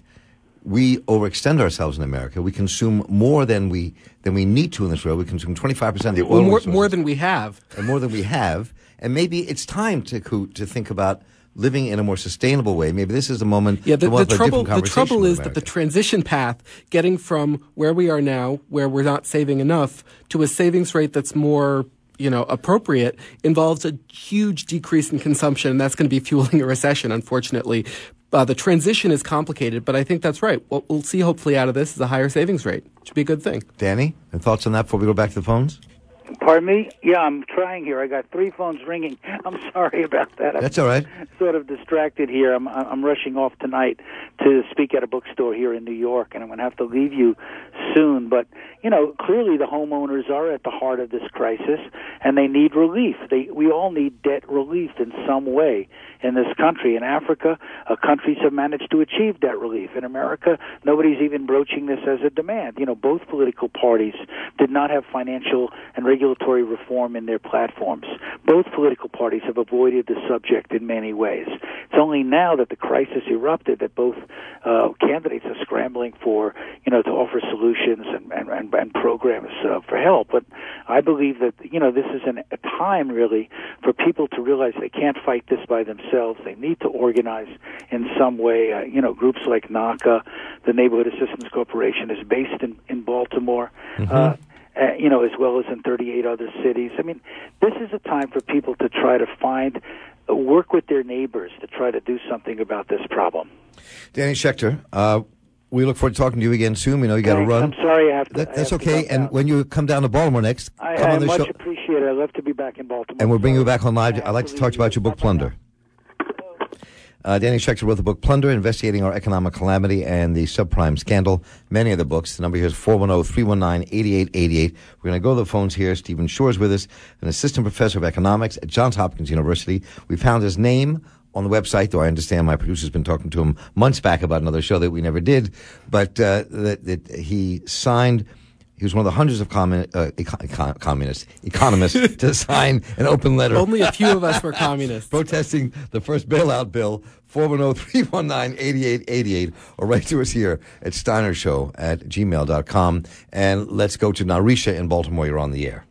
[SPEAKER 1] we overextend ourselves in America. We consume more than we than we need to in this world. We consume twenty-five percent of the oil
[SPEAKER 3] Well, more,
[SPEAKER 1] resources.
[SPEAKER 3] more than we have.
[SPEAKER 1] And more than we have. And maybe it's time to to think about living in a more sustainable way. Maybe this is the moment.
[SPEAKER 3] Yeah, the,
[SPEAKER 1] to
[SPEAKER 3] the trouble the trouble is
[SPEAKER 1] America.
[SPEAKER 3] that the transition path, getting from where we are now, where we're not saving enough, to a savings rate that's more, you know, appropriate, involves a huge decrease in consumption, and that's going to be fueling a recession, unfortunately. Uh, the transition is complicated, but I think that's right. What we'll see hopefully out of this is a higher savings rate. It should be a good thing.
[SPEAKER 1] Danny, any thoughts on that before we go back to the phones?
[SPEAKER 2] Pardon me? Yeah, I'm trying here. I got three phones ringing. I'm sorry about that. I'm
[SPEAKER 1] That's all right.
[SPEAKER 2] Sort of distracted here. I'm I'm rushing off tonight to speak at a bookstore here in New York, and I'm going to have to leave you soon. But, you know, clearly the homeowners are at the heart of this crisis, and they need relief. They we all need debt relief in some way in this country. In Africa, uh, countries have managed to achieve debt relief. In America, nobody's even broaching this as a demand. You know, both political parties did not have financial and regulatory reform in their platforms. Both political parties have avoided the subject in many ways. It's only now that the crisis erupted that both uh, candidates are scrambling for, you know, to offer solutions and, and, and, and programs uh, for help. But I believe that, you know, this is an, a time, really, for people to realize they can't fight this by themselves. They need to organize in some way. Uh, you know, groups like NACA, the Neighborhood Assistance Corporation, is based in, in Baltimore. Mm-hmm. Uh, Uh, you know, as well as in thirty-eight other cities. I mean, this is a time for people to try to find, uh, work with their neighbors to try to do something about this problem.
[SPEAKER 1] Danny Schechter, uh, we look forward to talking to you again soon. We know you got to run.
[SPEAKER 2] I'm sorry I have to.
[SPEAKER 1] That, that's
[SPEAKER 2] have
[SPEAKER 1] okay.
[SPEAKER 2] To
[SPEAKER 1] and when you come down to Baltimore next,
[SPEAKER 2] I,
[SPEAKER 1] come
[SPEAKER 2] I
[SPEAKER 1] on the
[SPEAKER 2] much
[SPEAKER 1] show.
[SPEAKER 2] appreciate it. I'd love to be back in Baltimore.
[SPEAKER 1] And we'll bring you back on live. I'd like to talk to you about your book, Plunder. Uh, Danny Schechter wrote the book Plunder, Investigating Our Economic Calamity and the Subprime Scandal. Many of the books. The number here is four one zero, three one nine, eight eight eight eight. We're going to go to the phones here. Stephen Shore is with us, an assistant professor of economics at Johns Hopkins University. We found his name on the website, though I understand my producer's been talking to him months back about another show that we never did, but uh, that, that he signed He was one of the hundreds of commun- uh, eco- econ- communists, economists to sign an open letter.
[SPEAKER 3] Only a few of us were communists.
[SPEAKER 1] Protesting the first bailout bill, four one zero, three one nine, eight eight eight eight, or write to us here at steiner show at gmail dot com. And let's go to Narisha in Baltimore. You're on the air.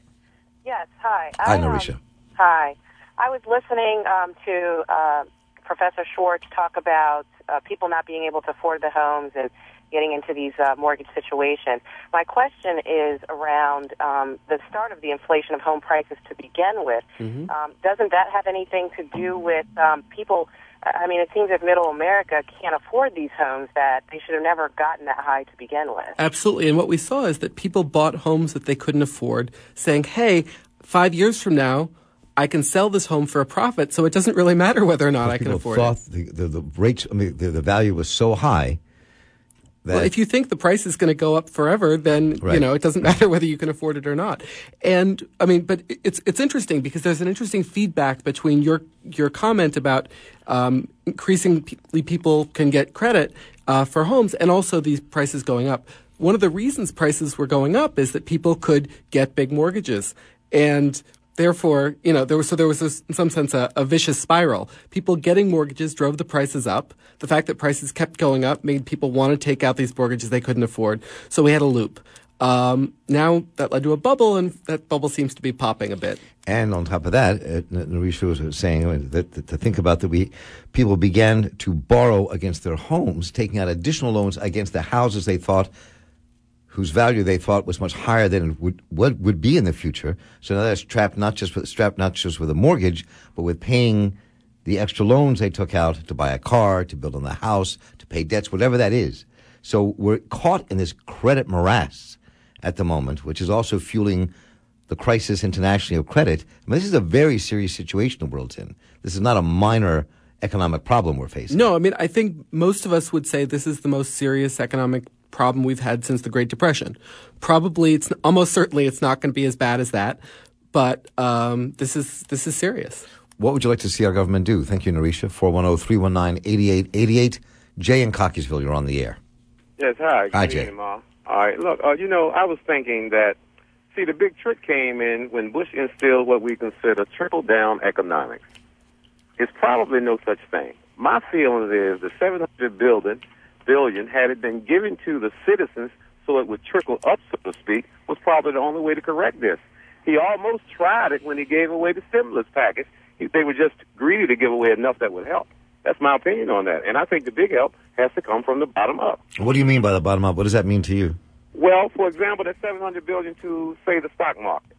[SPEAKER 5] Yes, hi.
[SPEAKER 1] Hi,
[SPEAKER 5] I,
[SPEAKER 1] Narisha.
[SPEAKER 5] Um, hi. I was listening um, to uh, Professor Schwartz talk about uh, people not being able to afford the homes and getting into these uh, mortgage situations. My question is around um, the start of the inflation of home prices to begin with. Mm-hmm. Um, doesn't that have anything to do with um, people? I mean, it seems if middle America can't afford these homes, that they should have never gotten that high to begin with.
[SPEAKER 3] Absolutely. And what we saw is that people bought homes that they couldn't afford, saying, hey, five years from now, I can sell this home for a profit, so it doesn't really matter whether or not I can afford
[SPEAKER 1] thought
[SPEAKER 3] it.
[SPEAKER 1] The, the, the rates, I mean, the, the value was so high that...
[SPEAKER 3] Well, if you think the price is going to go up forever, then,
[SPEAKER 1] right.
[SPEAKER 3] you know, it doesn't matter whether you can afford it or not. And, I mean, but it's it's interesting because there's an interesting feedback between your your comment about um, increasingly people can get credit uh, for homes and also these prices going up. One of the reasons prices were going up is that people could get big mortgages. And therefore, you know, there was, so there was this, in some sense a, a vicious spiral. People getting mortgages drove the prices up. The fact that prices kept going up made people want to take out these mortgages they couldn't afford. So we had a loop. Um, now that led to a bubble, and that bubble seems to be popping a bit.
[SPEAKER 1] And on top of that, uh, Narisha was saying that, that to think about that, we people began to borrow against their homes, taking out additional loans against the houses they thought, whose value they thought was much higher than it would what would be in the future. So now that's trapped not just with strapped not just with a mortgage, but with paying the extra loans they took out to buy a car, to build on the house, to pay debts, whatever that is. So we're caught in this credit morass at the moment, which is also fueling the crisis internationally of credit. I mean, this is a very serious situation the world's in. This is not a minor economic problem we're facing.
[SPEAKER 3] No, I mean, I think most of us would say this is the most serious economic problem we've had since the Great Depression. Probably, it's almost certainly it's not going to be as bad as that, but um, this is this is serious.
[SPEAKER 1] What would you like to see our government do? Thank you, Narisha. four one zero, three one nine, eight eight eight eight. Jay in Cockeysville, you're on the air.
[SPEAKER 6] Yes, hi.
[SPEAKER 1] Hi,
[SPEAKER 6] Good
[SPEAKER 1] Jay.
[SPEAKER 6] evening, Ma. All right, look, uh, you know, I was thinking that, see, the big trick came in when Bush instilled what we consider trickle-down economics. It's probably no such thing. My feeling is the seven hundred billion billion, had it been given to the citizens so it would trickle up, so to speak, was probably the only way to correct this. He almost tried it when he gave away the stimulus package. He, they were just greedy to give away enough that would help. That's my opinion on that. And I think the big help has to come from the bottom up.
[SPEAKER 1] What do you mean by the bottom up? What does that mean to you?
[SPEAKER 6] Well, for example, that seven hundred billion dollars to, say, the stock market.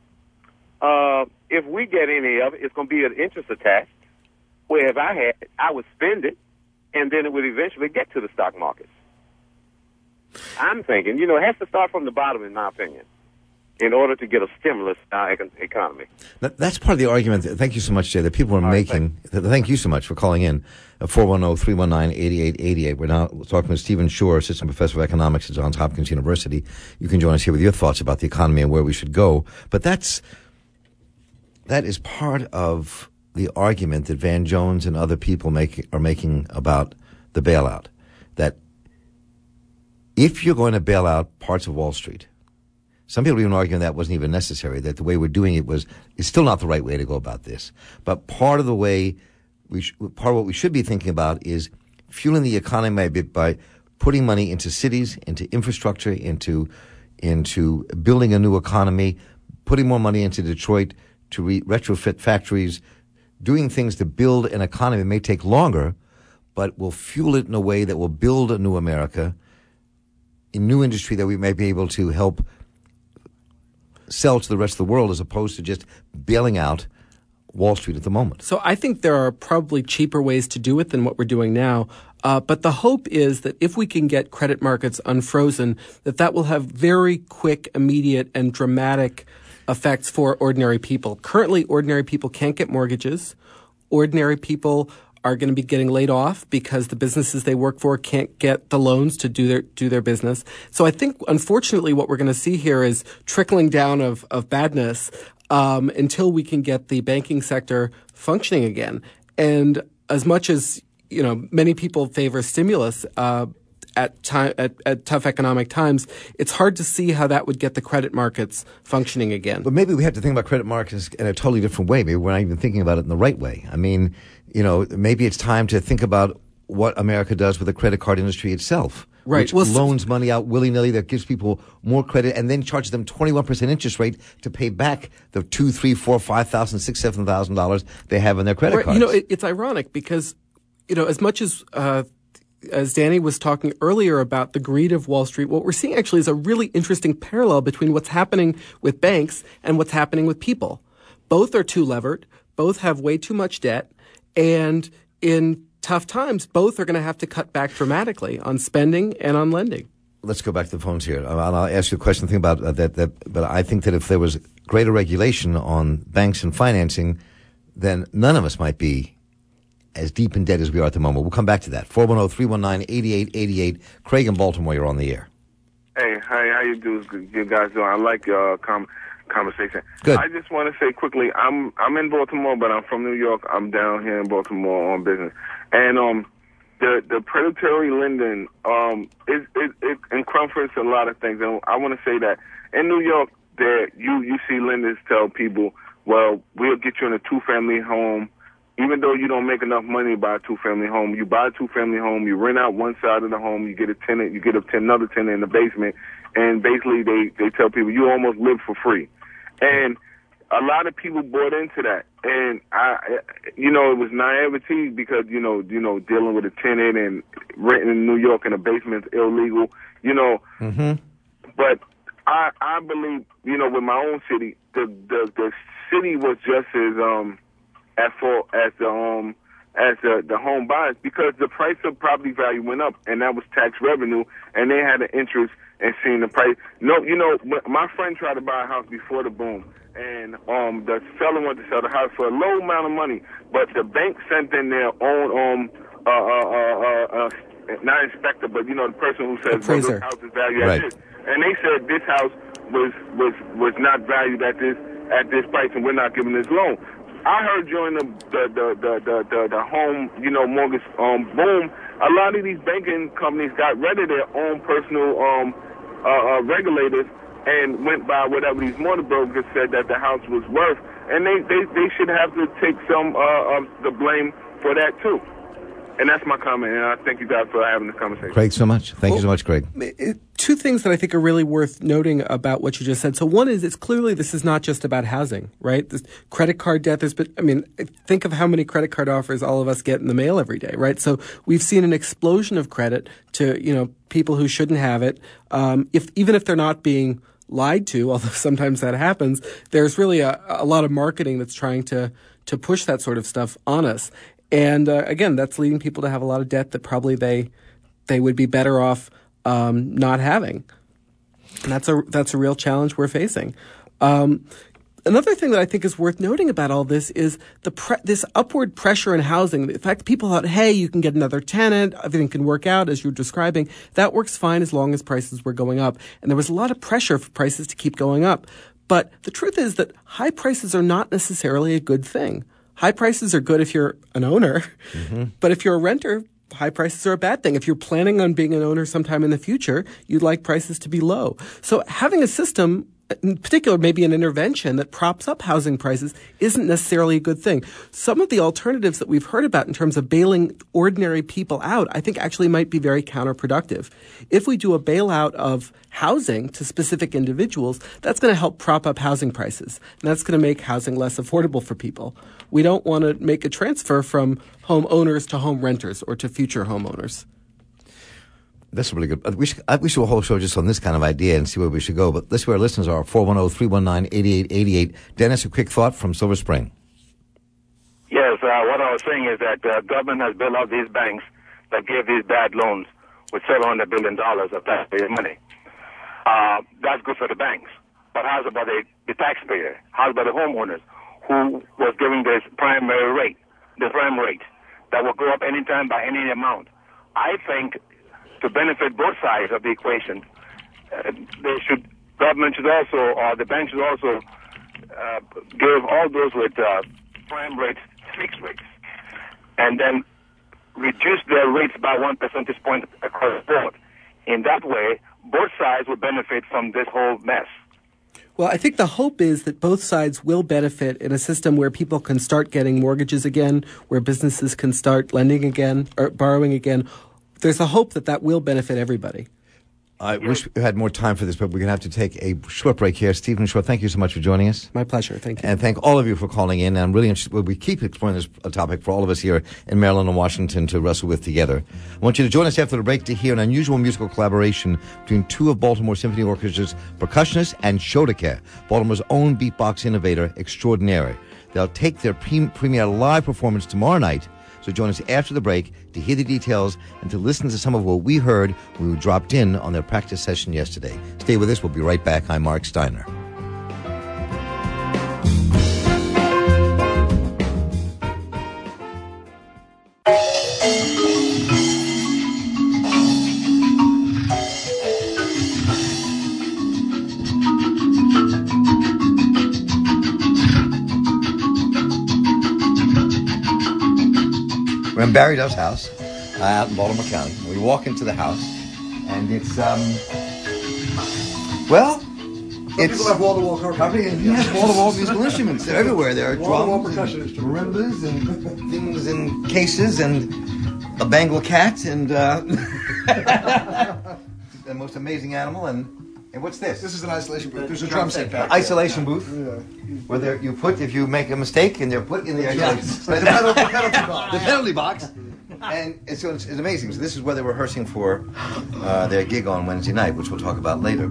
[SPEAKER 6] Uh, if we get any of it, it's going to be an interest attached. Where if I had it, I would spend it, and then it would eventually get to the stock markets. I'm thinking, you know, it has to start from the bottom, in my opinion, in order to get a stimulus in our econ- economy.
[SPEAKER 1] That, that's part of the argument. That, thank you so much, Jay, that people are All making. Right, thank, thank you so much for calling in. four one zero, three one nine, eight eight eight eight. We're now talking with Stephen Shore, Assistant Professor of Economics at Johns Hopkins University. You can join us here with your thoughts about the economy and where we should go. But that's that is part of the argument that Van Jones and other people make, are making about the bailout. That if you're going to bail out parts of Wall Street, some people even arguing that wasn't even necessary, that the way we're doing it was is still not the right way to go about this. But part of the way, we sh- part of what we should be thinking about is fueling the economy a bit by putting money into cities, into infrastructure, into into building a new economy, putting more money into Detroit to re- retrofit factories, doing things to build an economy. It may take longer, but will fuel it in a way that will build a new America, a new industry that we may be able to help sell to the rest of the world, as opposed to just bailing out Wall Street at the moment.
[SPEAKER 3] So I think there are probably cheaper ways to do it than what we're doing now. Uh, but the hope is that if we can get credit markets unfrozen, that that will have very quick, immediate, and dramatic effects for ordinary people. Currently, ordinary people can't get mortgages. Ordinary people are going to be getting laid off because the businesses they work for can't get the loans to do their do their business. So I think, unfortunately, what we're going to see here is trickling down of, of badness um, until we can get the banking sector functioning again. And as much as, you know, many people favor stimulus, uh, at, time, at at tough economic times, it's hard to see how that would get the credit markets functioning again.
[SPEAKER 1] But maybe we have to think about credit markets in a totally different way. Maybe we're not even thinking about it in the right way. I mean, you know, maybe it's time to think about what America does with the credit card industry itself.
[SPEAKER 3] Right.
[SPEAKER 1] Which
[SPEAKER 3] well,
[SPEAKER 1] loans money out willy-nilly, that gives people more credit, and then charges them twenty-one percent interest rate to pay back the two, three, four, five thousand, six, seven thousand dollars they have in their credit
[SPEAKER 3] right.
[SPEAKER 1] cards.
[SPEAKER 3] You know, it, it's ironic because, you know, as much as uh, as Danny was talking earlier about the greed of Wall Street, what we're seeing actually is a really interesting parallel between what's happening with banks and what's happening with people. Both are too levered. Both have way too much debt, and in tough times, both are going to have to cut back dramatically on spending and on lending. Let's
[SPEAKER 1] go back to the phones here. And I'll ask you a question. Think about uh, that, that. But I think that if there was greater regulation on banks and financing, then none of us might be as deep in debt as we are at the moment. We'll come back to that. four one zero, three one nine, eight eight eight eight. Craig in Baltimore, you're on the air.
[SPEAKER 7] Hey, hi, how you do, you guys doing? I like your uh, com- conversation.
[SPEAKER 1] Good.
[SPEAKER 7] I just want to say quickly, I'm I'm in Baltimore, but I'm from New York. I'm down here in Baltimore on business. And um, the the predatory lending um it it, it encompasses a lot of things. And I want to say that in New York, there you you see lenders tell people, well, we'll get you in a two family home, even though you don't make enough money to buy a two family home. You buy a two family home, you rent out one side of the home, you get a tenant, you get a ten, another tenant in the basement, and basically they they tell people you almost live for free, and a lot of people bought into that, and I, you know, it was naivety because you know, you know, dealing with a tenant and renting in New York in a basement is illegal, you know.
[SPEAKER 1] Mm-hmm.
[SPEAKER 7] But I, I believe, you know, with my own city, the the, the city was just as um at fault as the um as the the home buyers because the price of property value went up, and that was tax revenue, and they had an interest in seeing the price. No, you know, my friend tried to buy a house before the boom. And um, the seller wanted to sell the house for a low amount of money, but the bank sent in their own, um, uh, uh, uh, uh, not inspector, but you know the person who says well, this house is valued at
[SPEAKER 1] right.
[SPEAKER 7] this, and they said this house was was was not valued at this at this price, and we're not giving this loan. I heard during the the the the the, the, the home you know mortgage um boom, a lot of these banking companies got rid of their own personal um uh, uh regulators and went by whatever these mortgage brokers said that the house was worth, and they, they, they should have to take some uh, of the blame for that too. And that's my comment, and I thank you guys for having this conversation.
[SPEAKER 1] Craig, so much. Thank well, you so much, Craig.
[SPEAKER 3] It, two things that I think are really worth noting about what you just said. So one is it's clearly this is not just about housing, right? This credit card debt has been, I mean, think of how many credit card offers all of us get in the mail every day, right? So we've seen an explosion of credit to, you know, people who shouldn't have it. Um, if even if they're not being lied to, although sometimes that happens, there's really a, a lot of marketing that's trying to to push that sort of stuff on us. And uh, again, that's leading people to have a lot of debt that probably they they would be better off um, not having. And that's a that's a real challenge we're facing. Um, Another thing that I think is worth noting about all this is the pre- this upward pressure in housing. The fact that people thought, hey, you can get another tenant, everything can work out as you're describing. That works fine as long as prices were going up. And there was a lot of pressure for prices to keep going up. But the truth is that high prices are not necessarily a good thing. High prices are good if you're an owner. Mm-hmm. But if you're a renter, high prices are a bad thing. If you're planning on being an owner sometime in the future, you'd like prices to be low. So having a system, in particular, maybe an intervention that props up housing prices isn't necessarily a good thing. Some of the alternatives that we've heard about in terms of bailing ordinary people out, I think actually might be very counterproductive. If we do a bailout of housing to specific individuals, that's going to help prop up housing prices. And that's going to make housing less affordable for people. We don't want to make a transfer from homeowners to home renters or to future homeowners.
[SPEAKER 1] That's really good. We should, we should do a whole show just on this kind of idea and see where we should go. But let's see where our listeners are. four one zero, three one nine, eight eight eight eight. Dennis, a quick thought from Silver Spring.
[SPEAKER 8] Yes, uh, what I was saying is that uh, government has bailed out these banks that gave these bad loans with seven hundred billion dollars of taxpayer money. Uh, that's good for the banks. But how's about the, the taxpayer? How's about the homeowners who was giving this primary rate, the prime rate, that will go up anytime by any amount? I think to benefit both sides of the equation, uh, they should, government should also, or the bank should also uh, give all those with uh, prime rates fixed rates, and then reduce their rates by one percentage point across the board. In that way, both sides will benefit from this whole mess.
[SPEAKER 3] Well, I think the hope is that both sides will benefit in a system where people can start getting mortgages again, where businesses can start lending again or borrowing again. There's a hope that that will benefit everybody.
[SPEAKER 1] I wish we had more time for this, but we're going to have to take a short break here. Stephen Short, thank you so much for joining us.
[SPEAKER 3] My pleasure. Thank you.
[SPEAKER 1] And thank all of you for calling in. I'm really interested. Well, we keep exploring this topic for all of us here in Maryland and Washington to wrestle with together. I want you to join us after the break to hear an unusual musical collaboration between two of Baltimore Symphony Orchestra's percussionists and Shodeke, Baltimore's own beatbox innovator extraordinaire. They'll take their pre- premiere live performance tomorrow night. So join us after the break to hear the details and to listen to some of what we heard when we dropped in on their practice session yesterday. Stay with us. We'll be right back. I'm Mark Steiner. We're in Barry Dove's house uh, out in Baltimore County. We walk into the house, and it's, um, well,
[SPEAKER 9] Some
[SPEAKER 1] it's...
[SPEAKER 9] people have wall-to-wall carpet.
[SPEAKER 1] He has wall-to-wall musical instruments. They're everywhere. There are
[SPEAKER 9] Wall-to-wall
[SPEAKER 1] drums
[SPEAKER 9] percussion
[SPEAKER 1] and
[SPEAKER 9] instruments.
[SPEAKER 1] marimbas and things in cases and a Bengal cat and uh, the most amazing animal. And, and what's this?
[SPEAKER 9] This is an isolation booth. There's a drum set back.
[SPEAKER 1] Isolation booth.
[SPEAKER 9] Yeah.
[SPEAKER 1] Where there, you put, if you make a mistake, and they're put in the isolation.
[SPEAKER 9] The penalty, the penalty box.
[SPEAKER 1] The penalty box. And it's, so it's, it's amazing. So this is where they're rehearsing for uh, their gig on Wednesday night, which we'll talk about later.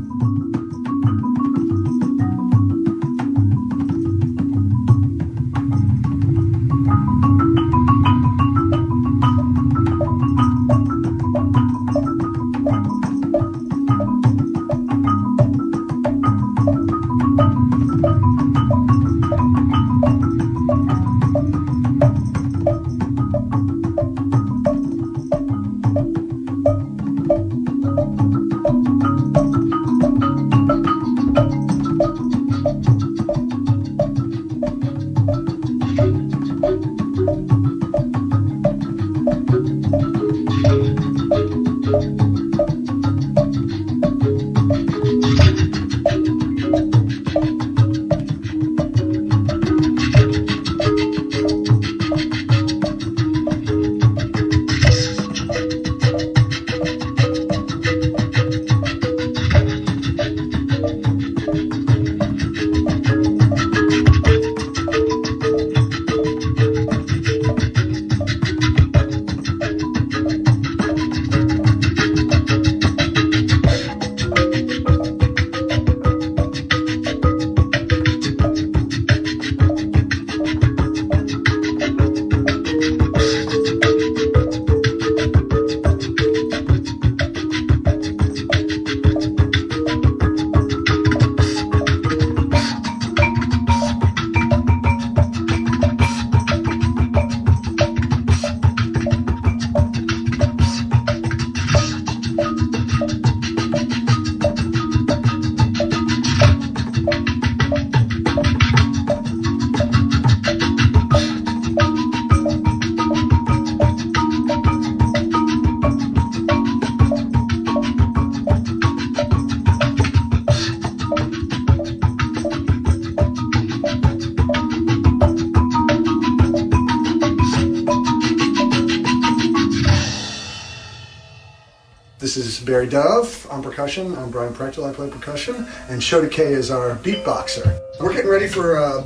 [SPEAKER 9] This is Barry Dove on percussion. I'm Brian Prechtel. I play percussion. And Shodeke is our beatboxer. We're getting ready for a,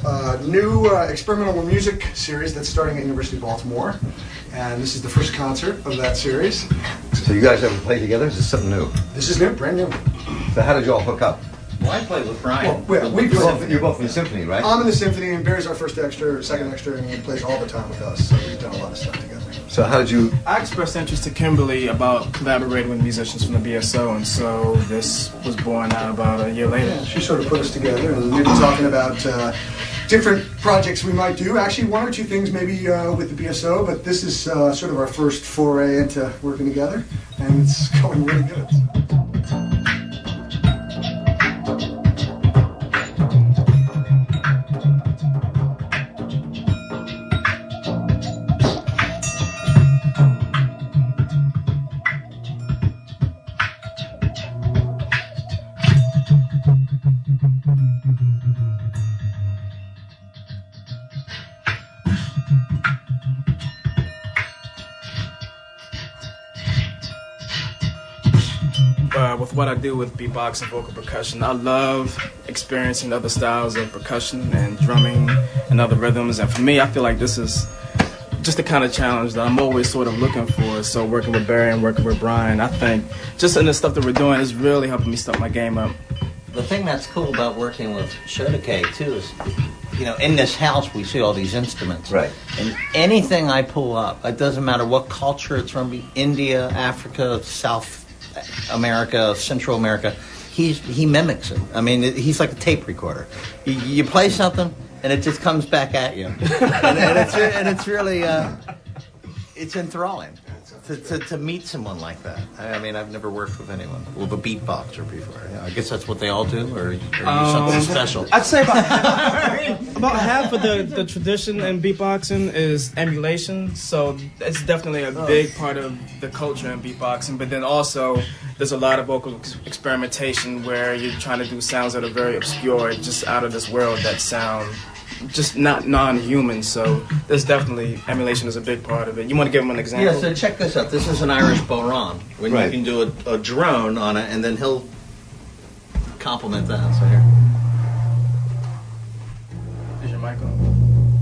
[SPEAKER 9] a new uh, experimental music series that's starting at University of Baltimore. And this is the first concert of that series.
[SPEAKER 1] So you guys ever play together? Is this something new?
[SPEAKER 9] This is new, brand new.
[SPEAKER 1] So how did you all hook up?
[SPEAKER 10] Well, I play with Brian.
[SPEAKER 9] Well, we
[SPEAKER 1] You're
[SPEAKER 9] play.
[SPEAKER 1] both, you're both in the symphony, right?
[SPEAKER 9] I'm in the symphony, and Barry's our first extra, second extra, and he plays all the time with us. So we've done a lot of stuff together.
[SPEAKER 1] So how did you...
[SPEAKER 11] I expressed interest to Kimberly about collaborating with musicians from the B S O, and so this was born out about a year later.
[SPEAKER 9] Yeah, she sort of put us together, and we've been talking about uh, different projects we might do. Actually, one or two things maybe uh, with the B S O, but this is uh, sort of our first foray into working together, and it's going really good.
[SPEAKER 11] with what I do with beatbox and vocal percussion, I love experiencing other styles of percussion and drumming and other rhythms. And for me, I feel like this is just the kind of challenge that I'm always sort of looking for. So working with Barry and working with Brian, I think just in the stuff that we're doing is really helping me step my game up.
[SPEAKER 10] The thing that's cool about working with Shodekay, too, is, you know, in this house we see all these instruments.
[SPEAKER 1] Right.
[SPEAKER 10] And anything I pull up, it doesn't matter what culture it's from, India, Africa, South America, Central America, he's, he mimics it. I mean, he's like a tape recorder. You, you play something, and it just comes back at you. and, and, it's, and it's really, uh, it's enthralling. To, to, to meet someone like that. I mean, I've never worked with anyone, with a beatboxer before. Yeah, I guess that's what they all do, or are you um, something special?
[SPEAKER 11] I'd say about half, about half of the, the tradition in beatboxing is emulation, so it's definitely a big part of the culture in beatboxing, but then also there's a lot of vocal ex- experimentation where you're trying to do sounds that are very obscure, just out of this world that sound just not non-human, so there's definitely emulation is a big part of it. You want to give them an example?
[SPEAKER 10] Yeah, so check this out. This is an Irish bodhrán, when right. you can do a, a drone on it, and then he'll compliment that. So here.
[SPEAKER 11] Is your mic on?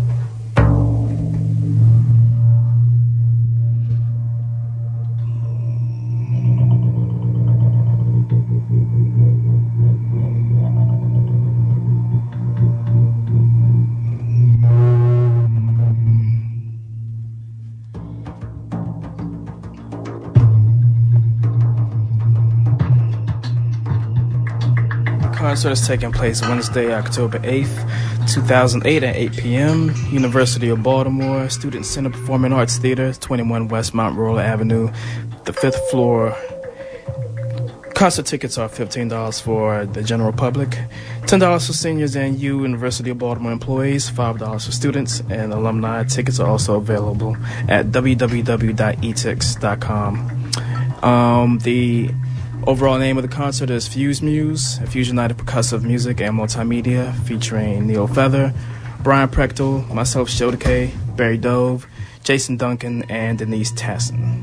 [SPEAKER 11] Concert is taking place Wednesday, October eighth, two thousand eight at eight p.m. University of Baltimore, Student Center Performing Arts Theater, twenty-one West Mount Royal Avenue, the fifth floor. Concert tickets are fifteen dollars for the general public, ten dollars for seniors and you, University of Baltimore employees, five dollars for students, and alumni. Tickets are also available at w w w dot e tix dot com. Um, the overall name of the concert is Fuse Muse, a fusion night of percussive music and multimedia featuring Neil Feather, Brian Prechtel, myself Shodekay, Barry Dove, Jason Duncan, and Denise Tassin.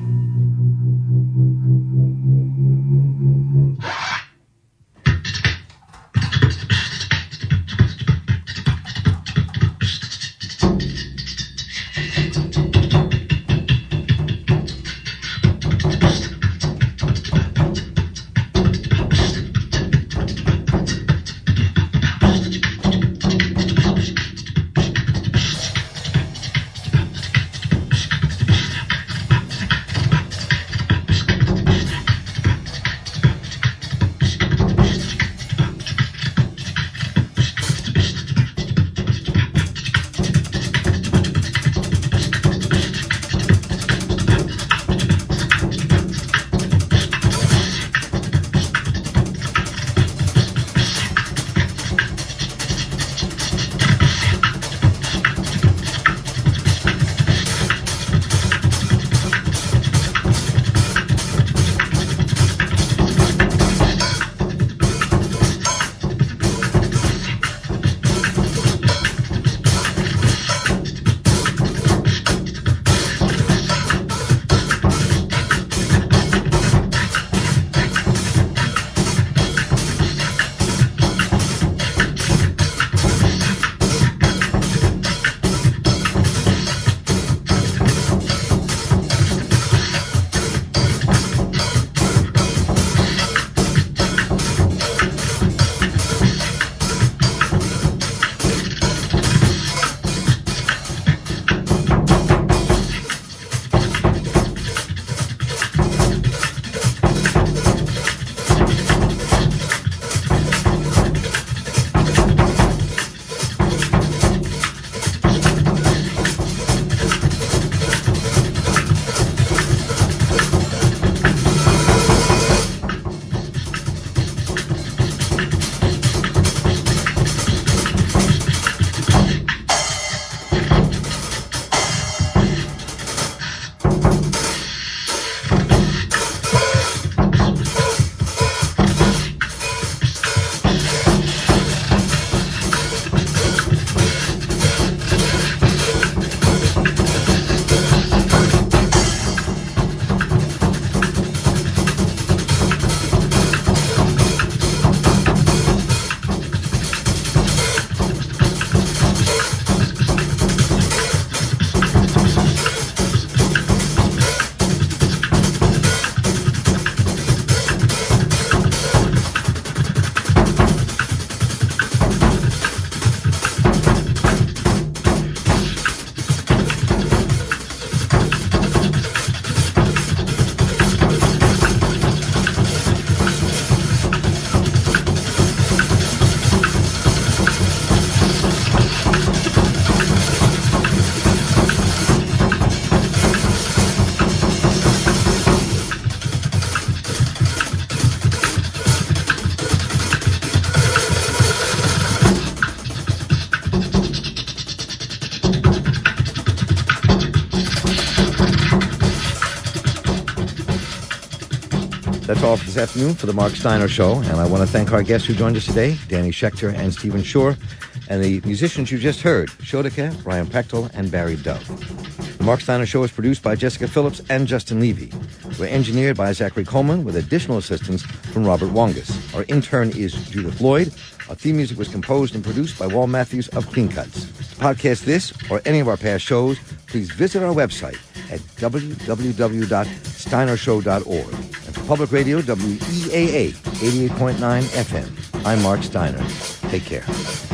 [SPEAKER 1] That's all for this afternoon for the Mark Steiner Show, and I want to thank our guests who joined us today, Danny Schechter and Stephen Shore, and the musicians you just heard, Shodeke, Brian Prechtel, and Barry Dove. The Mark Steiner Show is produced by Jessica Phillips and Justin Levy. We're engineered by Zachary Coleman with additional assistance from Robert Wongus. Our intern is Judith Lloyd. Our theme music was composed and produced by Wal Matthews of Clean Cuts. To podcast this or any of our past shows, please visit our website at w w w dot steiner show dot org. And for Public Radio, W E A A eighty-eight point nine F M, I'm Mark Steiner. Take care.